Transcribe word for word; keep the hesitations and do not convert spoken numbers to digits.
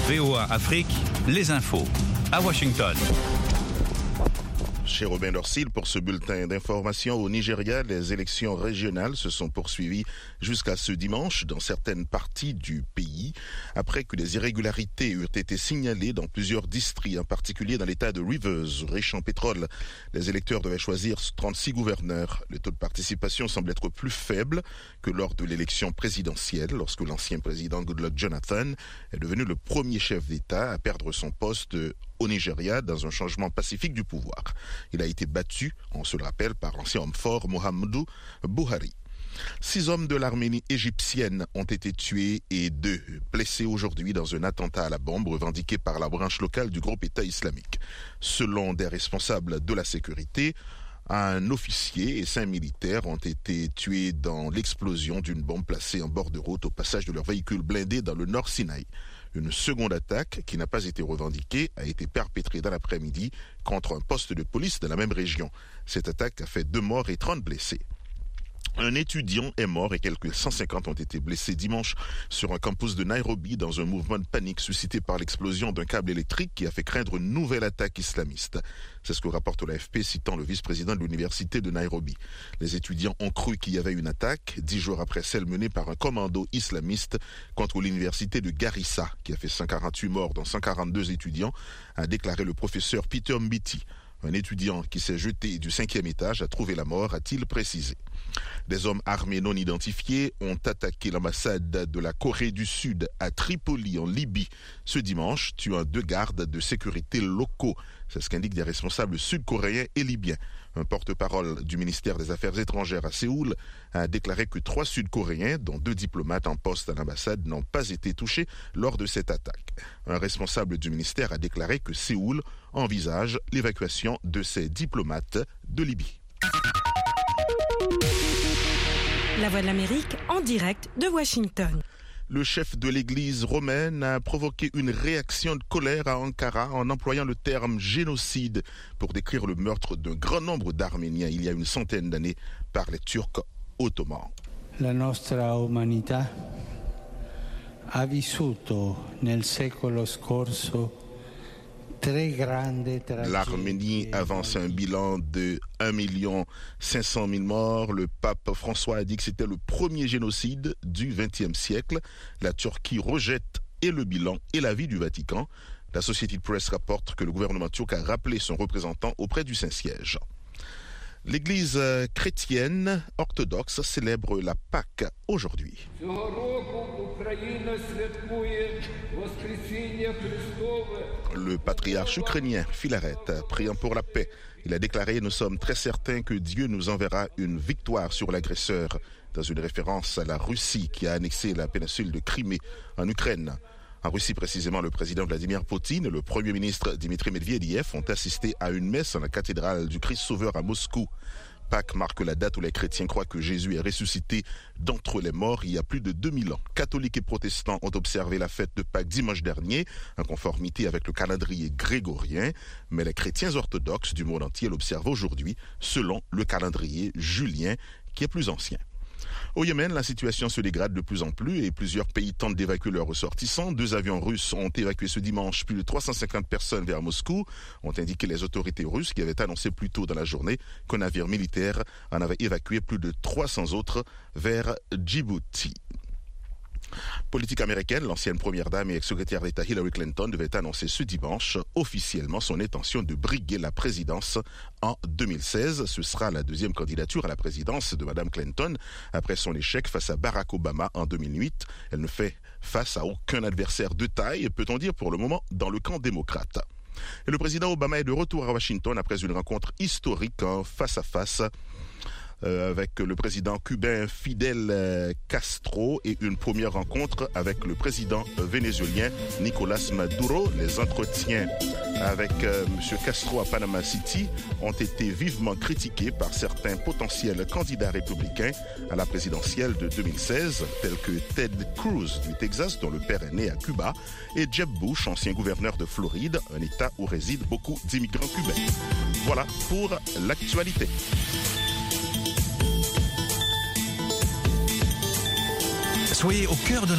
V O A Afrique, les infos à Washington. Chez Robin Dorsil pour ce bulletin d'information au Nigeria, les élections régionales se sont poursuivies jusqu'à ce dimanche dans certaines parties du pays, après que des irrégularités eurent été signalées dans plusieurs districts, en particulier dans l'état de Rivers, riche en pétrole. Les électeurs devaient choisir trente-six gouverneurs. Le taux de participation semble être plus faible que lors de l'élection présidentielle, lorsque l'ancien président Goodluck Jonathan est devenu le premier chef d'État à perdre son poste au Nigeria dans un changement pacifique du pouvoir. Il a été battu, on se le rappelle, par l'ancien homme fort Muhammadu Buhari. Six hommes de l'armée égyptienne ont été tués et deux blessés aujourd'hui dans un attentat à la bombe revendiqué par la branche locale du groupe État islamique. Selon des responsables de la sécurité, un officier et cinq militaires ont été tués dans l'explosion d'une bombe placée en bord de route au passage de leur véhicule blindé dans le Nord Sinaï. Une seconde attaque, qui n'a pas été revendiquée, a été perpétrée dans l'après-midi contre un poste de police de la même région. Cette attaque a fait deux morts et trente blessés. Un étudiant est mort et quelques cent cinquante ont été blessés dimanche sur un campus de Nairobi dans un mouvement de panique suscité par l'explosion d'un câble électrique qui a fait craindre une nouvelle attaque islamiste. C'est ce que rapporte l'A F P citant le vice-président de l'université de Nairobi. Les étudiants ont cru qu'il y avait une attaque dix jours après celle menée par un commando islamiste contre l'université de Garissa qui a fait cent quarante-huit morts dont cent quarante-deux étudiants, a déclaré le professeur Peter Mbiti. Un étudiant qui s'est jeté du cinquième étage a trouvé la mort, a-t-il précisé. Des hommes armés non identifiés ont attaqué l'ambassade de la Corée du Sud à Tripoli, en Libye, ce dimanche, tuant deux gardes de sécurité locaux. C'est ce qu'indiquent des responsables sud-coréens et libyens. Un porte-parole du ministère des Affaires étrangères à Séoul a déclaré que trois Sud-Coréens, dont deux diplomates en poste à l'ambassade, n'ont pas été touchés lors de cette attaque. Un responsable du ministère a déclaré que Séoul envisage l'évacuation de ses diplomates de Libye. La Voix de l'Amérique en direct de Washington. Le chef de l'église romaine a provoqué une réaction de colère à Ankara en employant le terme génocide pour décrire le meurtre d'un grand nombre d'Arméniens il y a une centaine d'années par les Turcs ottomans. La nostra umanità ha vissuto nel secolo scorso L'Arménie avance un bilan de un million cinq cent mille morts. Le pape François a dit que c'était le premier génocide du vingtième siècle. La Turquie rejette et le bilan et l'avis du Vatican. La Associated Press rapporte que le gouvernement turc a rappelé son représentant auprès du Saint-Siège. L'Église chrétienne orthodoxe célèbre la Pâque aujourd'hui. Le patriarche ukrainien Philaret, priant pour la paix, il a déclaré « Nous sommes très certains que Dieu nous enverra une victoire sur l'agresseur » dans une référence à la Russie qui a annexé la péninsule de Crimée en Ukraine. En Russie, précisément, le président Vladimir Poutine et le premier ministre Dmitri Medvedev ont assisté à une messe en la cathédrale du Christ Sauveur à Moscou. Pâques marque la date où les chrétiens croient que Jésus est ressuscité d'entre les morts il y a plus de deux mille ans. Catholiques et protestants ont observé la fête de Pâques dimanche dernier, en conformité avec le calendrier grégorien, mais les chrétiens orthodoxes du monde entier l'observent aujourd'hui selon le calendrier julien qui est plus ancien. Au Yémen, la situation se dégrade de plus en plus et plusieurs pays tentent d'évacuer leurs ressortissants. Deux avions russes ont évacué ce dimanche plus de trois cent cinquante personnes vers Moscou, ont indiqué les autorités russes qui avaient annoncé plus tôt dans la journée qu'un navire militaire en avait évacué plus de trois cents autres vers Djibouti. Politique américaine, l'ancienne première dame et ex-secrétaire d'État Hillary Clinton devait annoncer ce dimanche officiellement son intention de briguer la présidence en deux mille seize. Ce sera la deuxième candidature à la présidence de Mme Clinton après son échec face à Barack Obama en deux mille huit. Elle ne fait face à aucun adversaire de taille, peut-on dire pour le moment, dans le camp démocrate. Et le président Obama est de retour à Washington après une rencontre historique en face à face Euh, avec le président cubain Fidel euh, Castro et une première rencontre avec le président euh, vénézuélien Nicolás Maduro. Les entretiens avec euh, M. Castro à Panama City ont été vivement critiqués par certains potentiels candidats républicains à la présidentielle de deux mille seize, tels que Ted Cruz du Texas, dont le père est né à Cuba, et Jeb Bush, ancien gouverneur de Floride, un État où résident beaucoup d'immigrants cubains. Voilà pour l'actualité. Soyez au cœur de